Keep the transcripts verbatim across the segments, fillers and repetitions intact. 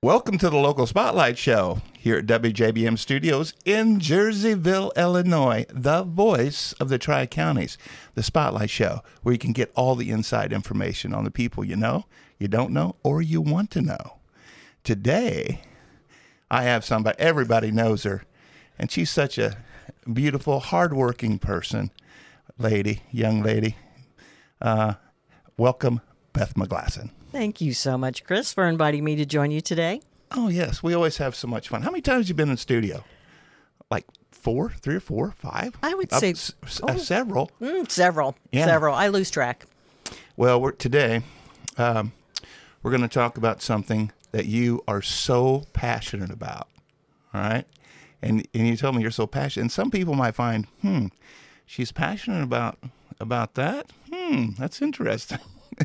Welcome to the Local Spotlight Show here at W J B M Studios in Jerseyville, Illinois, the voice of the Tri-Counties, the Spotlight Show, where you can get all the inside information on the people you know, you don't know, or you want to know. Today, I have somebody, everybody knows her, and she's such a beautiful, hardworking person, lady, young lady. Uh, welcome, Beth McGlasson. Thank you so much, Chris, for inviting me to join you today. Oh, yes. We always have so much fun. How many times have you been in the studio? Like four, three or four, five? I would Up, say s- oh, uh, several. Mm, several. Yeah. Several. I lose track. Well, we're, today, um, we're going to talk about something that you are so passionate about. All right? And and you told me you're so passionate. And some people might find, hmm, she's passionate about about that? Hmm, that's interesting.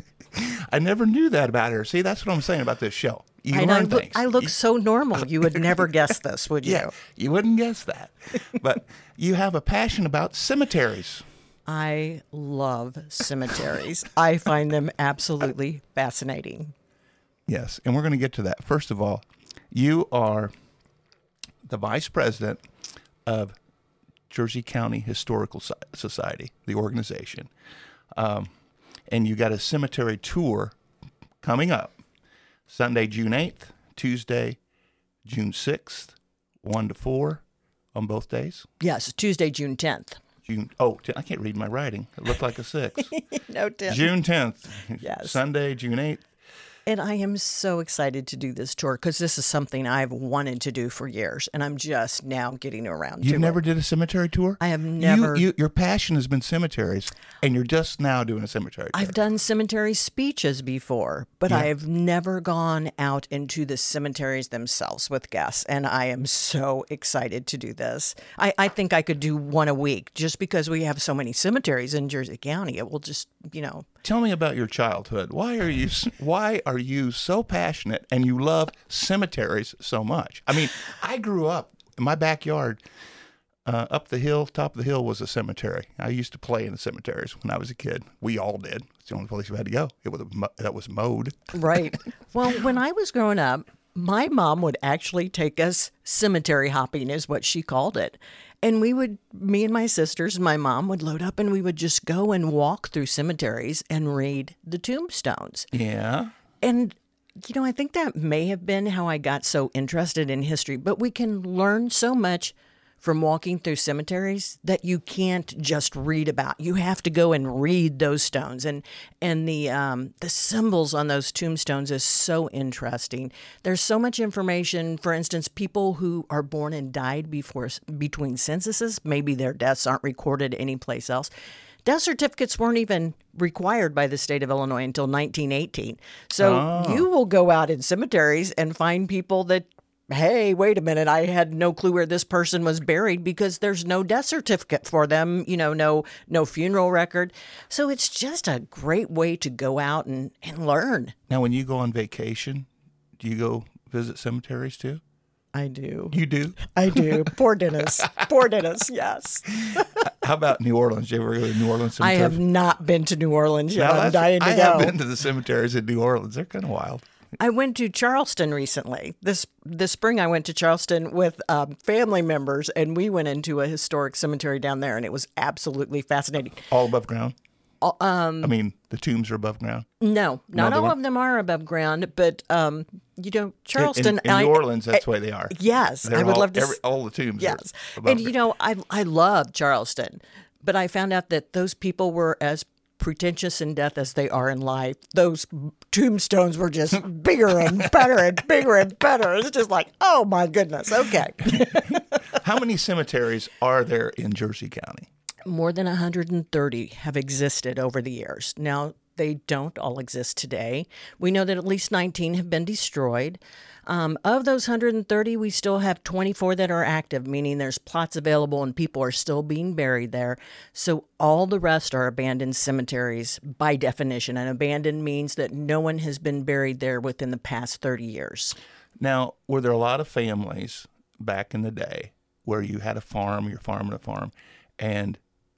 I never knew that about her. See, that's what I'm saying about this show. You I, learn I, look, things. I look You- so normal. You would never guess this, would you? Yeah, you wouldn't guess that. But you have a passion about cemeteries. I love cemeteries. I find them absolutely fascinating. Yes, and we're going to get to that. First of all, you are the vice president of Jersey County Historical So- Society, the organization. Um, and you got a cemetery tour coming up Sunday, June eighth, Tuesday, June sixth, one to four on both days. Yes, Tuesday, June tenth. June. Oh, ten, I can't read my writing. It looked like a six. No, tenth. June tenth. Yes. Sunday, June eighth. And I am so excited to do this tour because this is something I've wanted to do for years, and I'm just now getting around to You've never it. did a cemetery tour? I have never. You, you, your passion has been cemeteries, and you're just now doing a cemetery tour. I've done cemetery speeches before, but Yeah. I have never gone out into the cemeteries themselves with guests, and I am so excited to do this. I, I think I could do one a week just because we have so many cemeteries in Jersey County. It will just, you know. Tell me about your childhood. Why are you Why are you so passionate and you love cemeteries so much? I mean, I grew up in my backyard. Uh, up the hill, top of the hill was a cemetery. I used to play in the cemeteries when I was a kid. We all did. It's the only place we had to go. It was a, mo- that was mowed. Right. Well, when I was growing up, my mom would actually take us cemetery hopping, is what she called it. And we would, me and my sisters and my mom would load up and we would just go and walk through cemeteries and read the tombstones. Yeah. And, you know, I think that may have been how I got so interested in history, but we can learn so much from walking through cemeteries that you can't just read about. You have to go and read those stones, and and the um, the symbols on those tombstones is so interesting. There's so much information. For instance, people who are born and died before between censuses, maybe their deaths aren't recorded anyplace else. Death certificates weren't even required by the state of Illinois until nineteen eighteen. So Oh. you will go out in cemeteries and find people that, hey, wait a minute, I had no clue where this person was buried because there's no death certificate for them, you know, no no funeral record. So it's just a great way to go out and, and learn. Now, when you go on vacation, do you go visit cemeteries too? I do. You do? I do. Poor Dennis. Poor Dennis, yes. How about New Orleans? Did you ever go to New Orleans I cemetery? have not been to New Orleans yet. Now, I'm that's- dying to I go. have been to the cemeteries in New Orleans. They're kind of wild. I went to Charleston recently. This this spring, I went to Charleston with um, family members, and we went into a historic cemetery down there, and it was absolutely fascinating. All above ground? Um, I mean, the tombs are above ground. no, not they all weren't? of them are above ground, but um, you know, Charleston. In, in, in I- New Orleans, that's why they are. Yes, They're I would all, love to. Every, s- all the tombs yes, are above and you know, I I love Charleston, but I found out that those people were as pretentious in death as they are in life. Those tombstones were just bigger and better and bigger and better. It's just like, oh my goodness. Okay. How many cemeteries are there in Jersey County? More than one hundred thirty have existed over the years. Now, they don't all exist today. We know that at least nineteen have been destroyed. Um, of those one hundred thirty, we still have twenty-four that are active, meaning there's plots available and people are still being buried there. So all the rest are abandoned cemeteries by definition. And abandoned means that no one has been buried there within the past thirty years. Now, were there a lot of families back in the day where you had a farm, you're farming a farm, and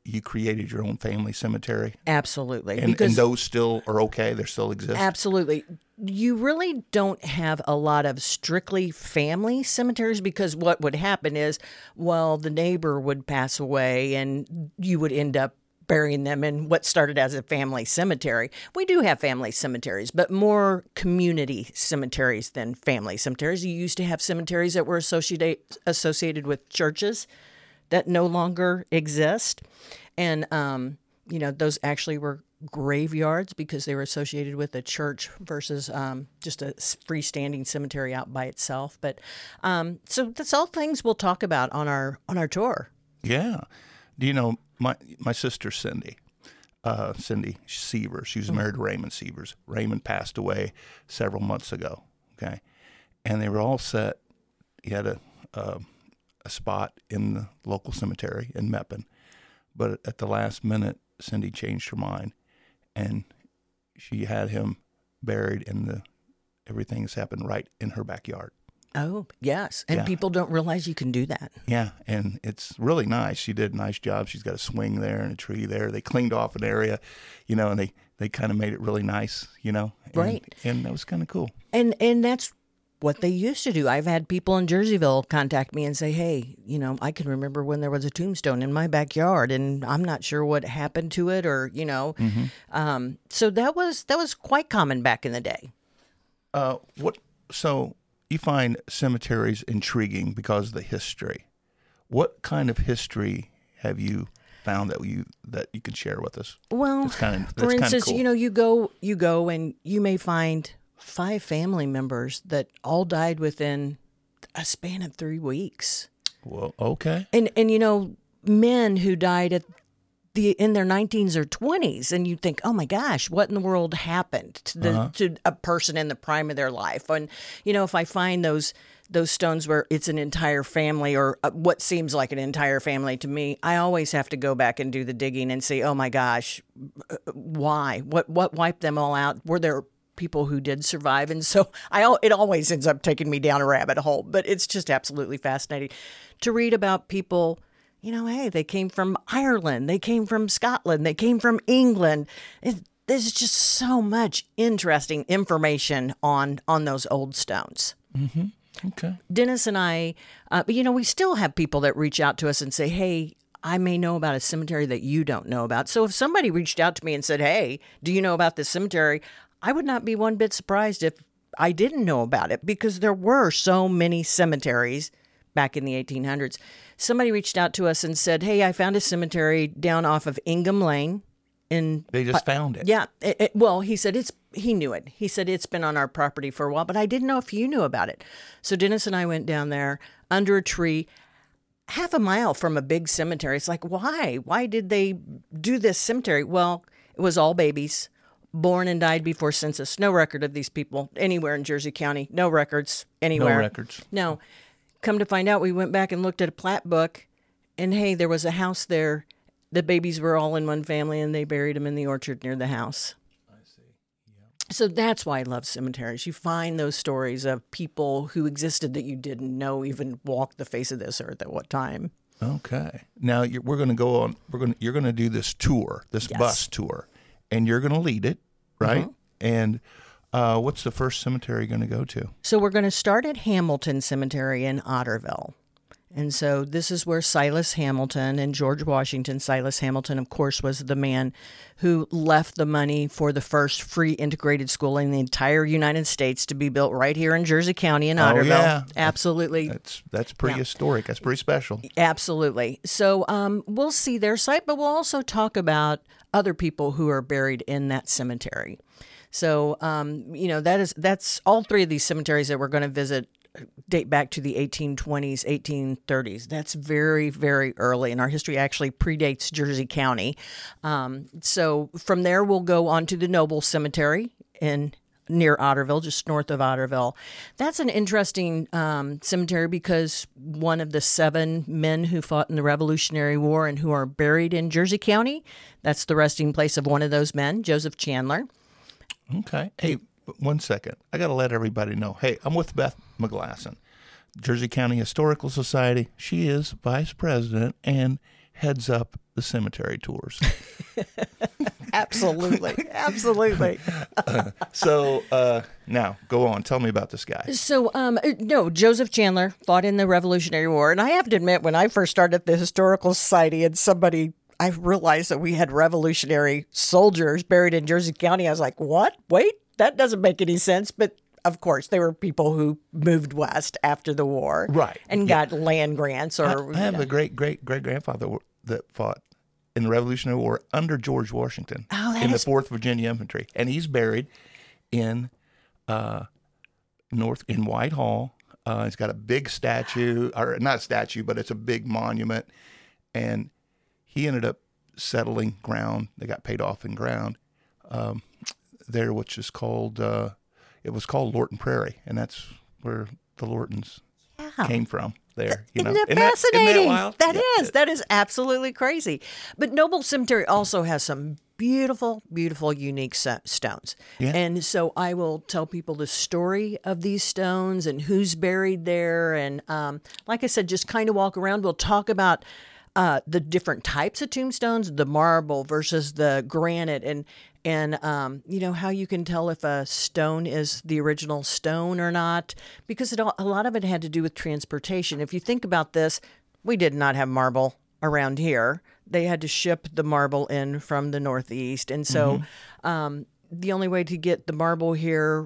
you created your own family cemetery? Absolutely. And, and those still are okay? They still exist? Absolutely. You really don't have a lot of strictly family cemeteries because what would happen is, well, the neighbor would pass away and you would end up burying them in what started as a family cemetery. We do have family cemeteries, but more community cemeteries than family cemeteries. You used to have cemeteries that were associated associated with churches that no longer exist. And, um, you know, those actually were graveyards because they were associated with a church versus um, just a freestanding cemetery out by itself. But um, so that's all things we'll talk about on our on our tour. Yeah. Do you know, my my sister Cindy, uh, Cindy Sievers, she was married to Raymond Sievers. Raymond passed away several months ago, okay? And they were all set. He had a, uh, a spot in the local cemetery in Meppen. But at the last minute, Cindy changed her mind, and she had him buried in the, everything's happened right in her backyard. Oh, yes. And Yeah. people don't realize you can do that. Yeah, and it's really nice. She did a nice job. She's got a swing there and a tree there. They cleaned off an area, you know, and they, they kind of made it really nice, you know. And, Right. And that was kind of cool. And and that's what they used to do. I've had people in Jerseyville contact me and say, hey, you know, I can remember when there was a tombstone in my backyard and I'm not sure what happened to it or, you know. Mm-hmm. Um, so that was that was quite common back in the day. Uh, what? So you find cemeteries intriguing because of the history. What kind of history have you found that you that you can share with us? Well, That's kind of for that's kind of instance, cool. you know, you go you go and you may find five family members that all died within a span of three weeks. Well, okay. And and you know, men who died at the in their nineteens or twenties, and you think, oh my gosh, what in the world happened to the Uh-huh. to a person in the prime of their life? And you know, if I find those those stones where it's an entire family or uh, what seems like an entire family to me, I always have to go back and do the digging and say, oh my gosh, uh, why? What what wiped them all out? Were there people who did survive? And so I al- it always ends up taking me down a rabbit hole, but it's just absolutely fascinating to read about people. You know, hey, they came from Ireland, they came from Scotland, they came from England. It, there's just so much interesting information on on those old stones. Okay. Dennis and I, uh, but you know, we still have people that reach out to us and say, hey, I may know about a cemetery that you don't know about. So if somebody reached out to me and said, hey, do you know about this cemetery? I would not be one bit surprised if I didn't know about it because there were so many cemeteries back in the eighteen hundreds. Somebody reached out to us and said, hey, I found a cemetery down off of Ingham Lane. In They just found it. Yeah. It, it, well, he said it's he knew it. He said it's been on our property for a while, but I didn't know if you knew about it. So Dennis and I went down there under a tree, half a mile from a big cemetery. It's like, why? Why did they do this cemetery? Well, it was all babies born and died before census. No record of these people anywhere in Jersey County. No records anywhere. No records. No. Come to find out, we went back and looked at a plat book, and hey, there was a house there. The babies were all in one family, and they buried them in the orchard near the house. I see. Yeah. So that's why I love cemeteries. You find those stories of people who existed that you didn't know even walked the face of this earth at what time. Okay. Now you're, we're going to go on. We're going. You're going to do this tour, this Yes. bus tour, and you're going to lead it, right? Mhm. And uh, what's the first cemetery you're going to go to? So we're going to start at Hamilton Cemetery in Otterville. And so this is where Silas Hamilton and George Washington, Silas Hamilton, of course, was the man who left the money for the first free integrated school in the entire United States to be built right here in Jersey County in Oh, Otterville. yeah. Absolutely. That's that's pretty Yeah. historic. That's pretty special. Absolutely. So um, we'll see their site, but we'll also talk about other people who are buried in that cemetery. So, um, you know, that is that's all three of these cemeteries that we're going to visit date back to the eighteen twenties, eighteen thirties. That's very, very early, and our history actually predates Jersey County. Um, so from there, we'll go on to the Noble Cemetery in near Otterville, just north of Otterville. That's an interesting um, cemetery because one of the seven men who fought in the Revolutionary War and who are buried in Jersey County, that's the resting place of one of those men, Joseph Chandler. Okay. Hey, one second. I got to let everybody know. Hey, I'm with Beth McGlasson, Jersey County Historical Society. She is vice president, and heads up the cemetery tours. Absolutely. Absolutely. uh, so uh, now, go on. Tell me about this guy. So, um, no, Joseph Chandler fought in the Revolutionary War. And I have to admit, when I first started the Historical Society and somebody, I realized that we had Revolutionary soldiers buried in Jersey County, I was like, what? Wait, that doesn't make any sense. But of course, they were people who moved west after the war. Right. And Yeah. got land grants. Or I, I have you know. a great, great, great grandfather that fought in the Revolutionary War under George Washington Oh, that in is- the fourth Virginia Infantry. And he's buried in uh, North in Whitehall. Uh, he's got a big statue, or not a statue, but it's a big monument. And he ended up settling ground. They got paid off in ground um, there, which is called, uh, it was called Lorton Prairie. And that's where the Lortons Yeah. came from there. You Isn't know? that Isn't that- fascinating? isn't that wild? That Yeah. is. That is absolutely crazy. But Noble Cemetery also has some beautiful, beautiful, unique so- stones. Yeah. And so I will tell people the story of these stones and who's buried there. And um, like I said, just kind of walk around. We'll talk about uh, the different types of tombstones, the marble versus the granite, and and um, you know how you can tell if a stone is the original stone or not, because it all, a lot of it had to do with transportation. If you think about this, we did not have marble around here. They had to ship the marble in from the Northeast, and so um, the only way to get the marble here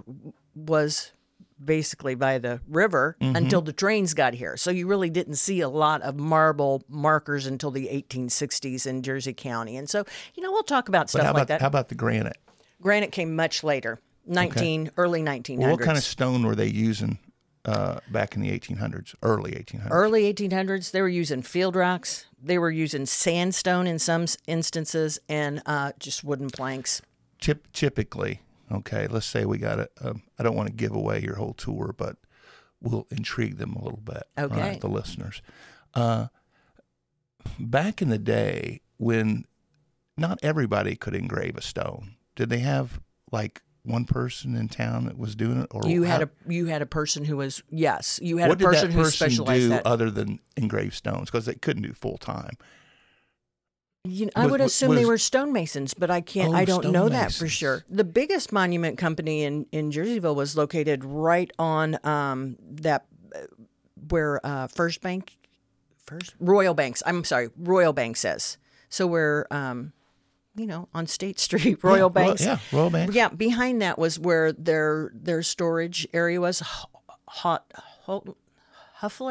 was basically by the river until the trains got here. So you really didn't see a lot of marble markers until the eighteen sixties in Jersey County. And so, you know, we'll talk about But stuff how like about that. how about the granite? Granite came much later, nineteen early nineteen Well, hundreds. what kind of stone were they using uh, back in the eighteen hundreds, early eighteen hundreds? Early eighteen hundreds, they were using field rocks. They were using sandstone in some s- instances, and uh, just wooden planks. Typ- typically, okay, let's say we got it. Um, I don't want to give away your whole tour, but we'll intrigue them a little bit. all Okay. right, the listeners. Uh, back in the day when not everybody could engrave a stone, did they have like one person in town that was doing it? Or You had how- a you had a person who was yes, you had what a person did that who person specialized do that. other than engrave stones? Because they couldn't do full time. You know, I Was- would was- assume they was- were stonemasons, but I can't. Oh, I don't know that for stonemasons. sure. The biggest monument company in, in Jerseyville was located right on um, that uh, where uh, First Bank, First Royal Banks. I'm sorry, Royal Banks is. So we're um, you know on State Street, Royal Yeah, Royal- Banks. yeah, Royal Banks. Yeah, behind that was where their their storage area was. Hot. Hufflin,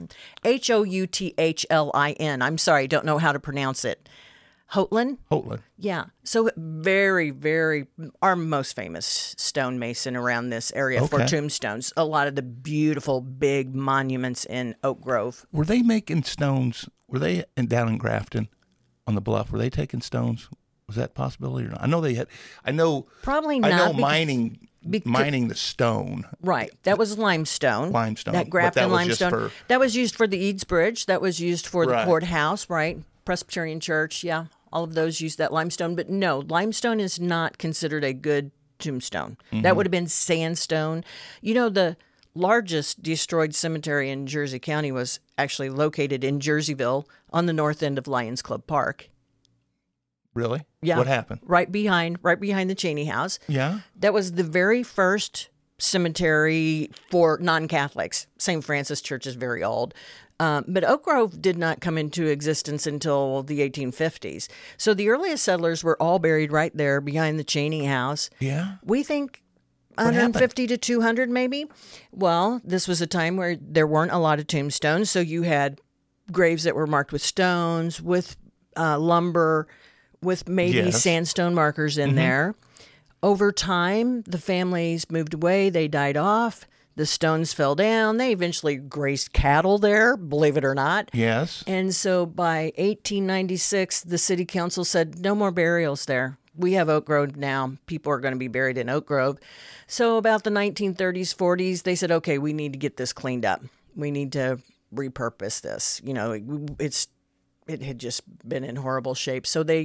H O U T H L I N. I'm sorry, don't know how to pronounce it. Hotlin? Hoatland. Yeah. So very, very, our most famous stonemason around this area for Okay. tombstones. A lot of the beautiful big monuments in Oak Grove. Were they making stones? Were they in, down in Grafton on the bluff? Were they taking stones? Was that a possibility or not? I know they had. I know. Probably I not. know because- mining, becau- mining the stone. Right. That was limestone. Limestone, That but Grafton that was just limestone. for- That was used for the Eads Bridge. That was used for the Right. courthouse, right? Presbyterian Church. Yeah. All of those used that limestone. But no, limestone is not considered a good tombstone. Mm-hmm. That would have been sandstone. You know, the largest destroyed cemetery in Jersey County was actually located in Jerseyville on the north end of Lions Club Park. Really? Yeah. What happened? Right behind, right behind the Cheney House. Yeah. That was the very first cemetery for non-Catholics. Saint Francis Church is very old. Um, but Oak Grove did not come into existence until the eighteen fifties. So the earliest settlers were all buried right there behind the Cheney House. Yeah. We think happened? one hundred fifty to two hundred maybe. Well, this was a time where there weren't a lot of tombstones. So you had graves that were marked with stones, with uh, lumber, with maybe Yes. sandstone markers in there. Over time, the families moved away. They died off. The stones fell down. They eventually grazed cattle there, believe it or not. Yes. And so by eighteen ninety-six, the city council said, no more burials there. We have Oak Grove now. People are going to be buried in Oak Grove. So about the nineteen thirties, forties, they said, okay, we need to get this cleaned up. We need to repurpose this. You know, it, it's it had just been in horrible shape. So they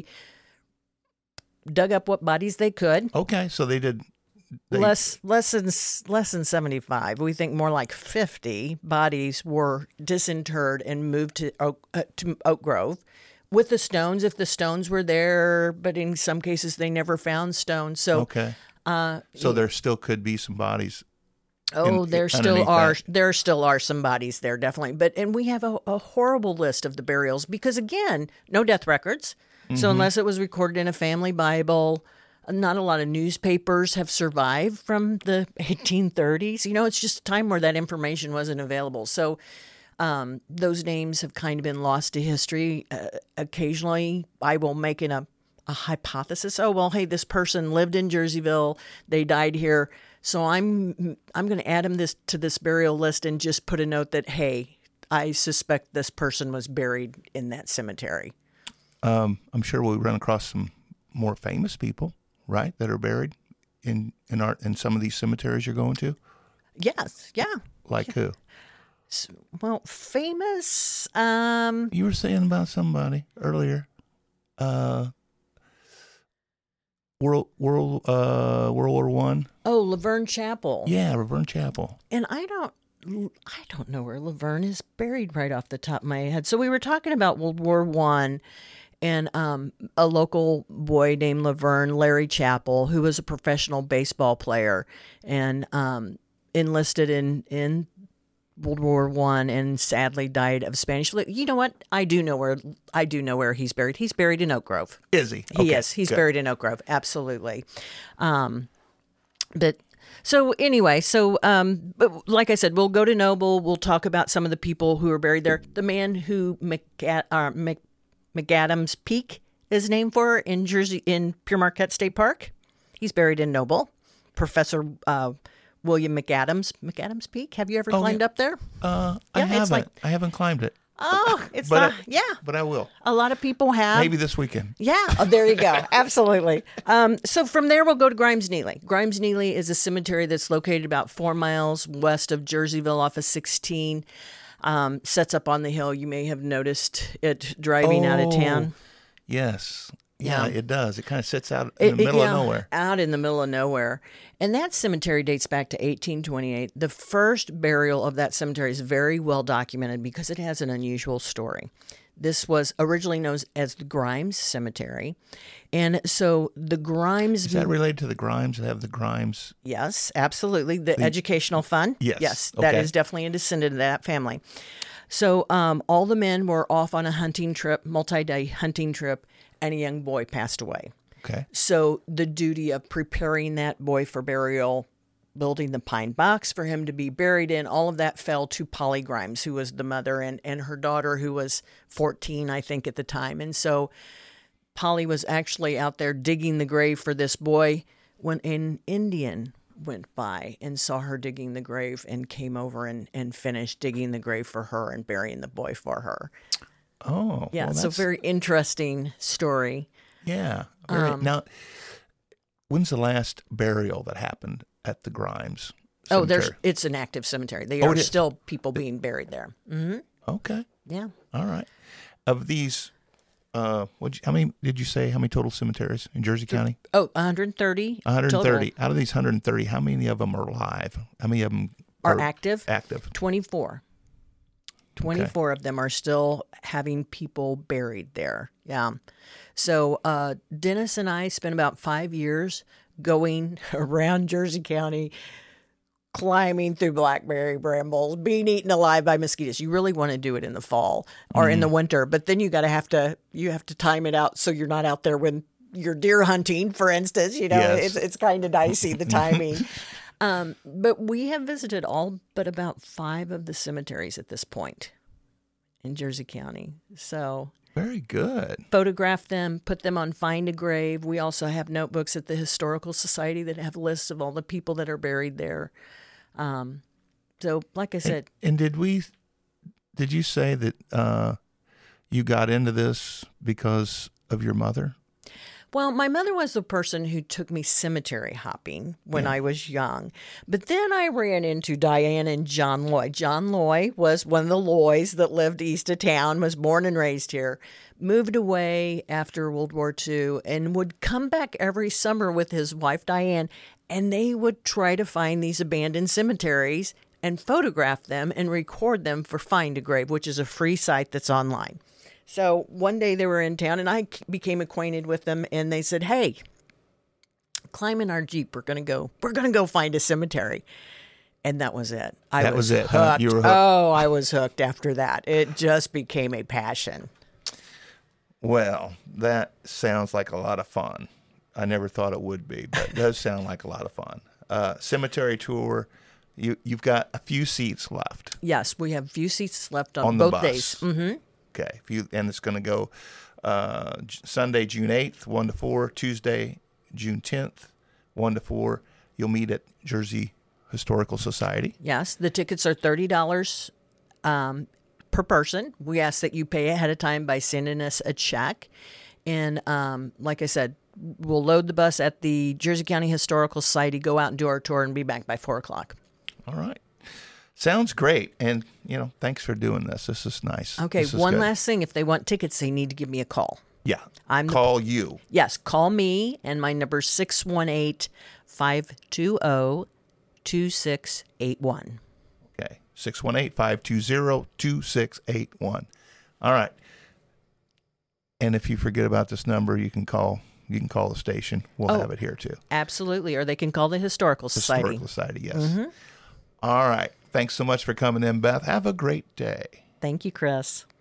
dug up what bodies they could. Okay. So they did. They, Less, less than less than seventy-five. We think more like fifty bodies were disinterred and moved to Oak, uh, to Oak Grove, with the stones, if the stones were there, but in some cases they never found stones. So, Okay. Uh, so there still could be some bodies. oh, in- there still underneath are that. there still are some bodies there, definitely. But and we have a, a horrible list of the burials because again, no death records. Mm-hmm. So unless it was recorded in a family Bible, not a lot of newspapers have survived from the eighteen thirties. You know, it's just a time where that information wasn't available. So um, those names have kind of been lost to history. Uh, occasionally, I will make an, a, a hypothesis. Oh, well, hey, this person lived in Jerseyville. They died here. So I'm I'm going to add them this to this burial list and just put a note that, hey, I suspect this person was buried in that cemetery. Um, I'm sure we'll run across some more famous people, right, that are buried in in our in some of these cemeteries you're going to. Yes, yeah. Like who? Well, famous. Um, You were saying about somebody earlier. Uh, World World uh, World War One. oh, Laverne Chapel. Yeah, Laverne Chapel. And I don't, I don't know where Laverne is buried right off the top of my head. So we were talking about World War One, and um, a local boy named Laverne, Larry Chapel, who was a professional baseball player and um, enlisted in in World War One, and sadly died of Spanish flu. You know what? I do know where I do know where he's buried. He's buried in Oak Grove. Is he? He Okay, is. He's good. buried in Oak Grove. Absolutely. Um, but so anyway, so um, but like I said, we'll go to Noble. We'll talk about some of the people who are buried there. The man who McA- uh, Mc- McAdams Peak is named for in Jersey in Pure Marquette State Park. He's buried in Noble. Professor uh, William McAdams. McAdams Peak. Have you ever Oh, climbed yeah. up there? Uh, I Yeah, it's haven't. like- I haven't climbed it, Oh, it's but not. I- yeah, but I will. a lot of people have. Maybe this weekend. Yeah, oh, there you go. Absolutely. Um, so from there, we'll go to Grimes Neely. Grimes Neely is a cemetery that's located about four miles west of Jerseyville off of sixteen. Um, sets up on the hill. You may have noticed it driving out of Oh, town. Yes. Yeah, Yeah. it does. It kind of sits out in It- the it- middle yeah, of nowhere. Out in the middle of nowhere. And that cemetery dates back to eighteen twenty-eight. The first burial of that cemetery is very well documented because it has an unusual story. This was originally known as the Grimes Cemetery. And so the Grimes... Is that related to the Grimes? That have the Grimes? Yes, absolutely. The, Educational Fund. Yes, Yes, that okay. is definitely a descendant of that family. So um, all the men were off on a hunting trip, multi-day hunting trip, and a young boy passed away. Okay. So the duty of preparing that boy for burial, building the pine box for him to be buried in, all of that fell to Polly Grimes, who was the mother, and, and her daughter, who was fourteen, I think, at the time. And so Polly was actually out there digging the grave for this boy when an Indian went by and saw her digging the grave and came over and, and finished digging the grave for her and burying the boy for her. Oh. Yeah, well, so that's- very interesting story. Yeah. Very, Um, now, when's the last burial that happened at the Grimes? Oh, there's Cemetery? it's an active cemetery. They Oh, are it is. still people being buried there. hmm Okay. Yeah. All right. Of these, uh, what? How many did you say? How many total cemeteries in Jersey County? Oh, one hundred thirty. one hundred thirty. total Out of these one hundred thirty, how many of them are live? How many of them are active. Active. twenty-four. twenty-four of them are still having people buried there. Yeah. So uh, Dennis and I spent about five years going around Jersey County, climbing through blackberry brambles, being eaten alive by mosquitoes. You really want to do it in the fall or in the winter, but then you got to have to you have to time it out so you're not out there when you're deer hunting, for instance. You know, Yes. it's it's kind of dicey the timing. Um, but we have visited all but about five of the cemeteries at this point in Jersey County. So Very good. photograph them, put them on Find a Grave. We also have notebooks at the Historical Society that have lists of all the people that are buried there. Um, so, like I said, And did we? Did you say that uh, you got into this because of your mother? well, my mother was the person who took me cemetery hopping when Yeah. I was young. But then I ran into Diane and John Loy. John Loy was one of the Loys that lived east of town, was born and raised here, moved away after World War Two, and would come back every summer with his wife, Diane, and they would try to find these abandoned cemeteries and photograph them and record them for Find a Grave, which is a free site that's online. So one day they were in town, and I became acquainted with them, and they said, "Hey, climb in our Jeep. We're gonna go. We're gonna go find a cemetery." And that was it. I That was, was it, hooked. huh? You were hooked. Oh, I was hooked after that. It just became a passion. Well, that sounds like a lot of fun. I never thought it would be, but it does sound like a lot of fun. Uh, cemetery tour. You you've got a few seats left Yes, we have a few seats left on, on the both bus. days. Mm-hmm. Okay, if you and it's going to go uh, J- Sunday, June eighth, one to four. Tuesday, June tenth, one to four. You'll meet at Jersey Historical Society. Yes, the tickets are thirty dollars um, per person. We ask that you pay ahead of time by sending us a check. And um, like I said, we'll load the bus at the Jersey County Historical Society, go out and do our tour, and be back by four o'clock. All right. Sounds great. And, you know, thanks for doing this. This is nice. Okay, This is one good. last thing. If they want tickets, they need to give me a call. Yeah. I'm the- Call you. Yes, call me, and my number is six one eight, five two zero, two six eight one. Okay. six one eight, five two zero, two six eight one. All right. And if you forget about this number, you can call you can call the station. We'll Oh. have it here too. Absolutely, or they can call the Historical Society. Historical Society, yes. All right. Thanks so much for coming in, Beth. Have a great day. Thank you, Chris.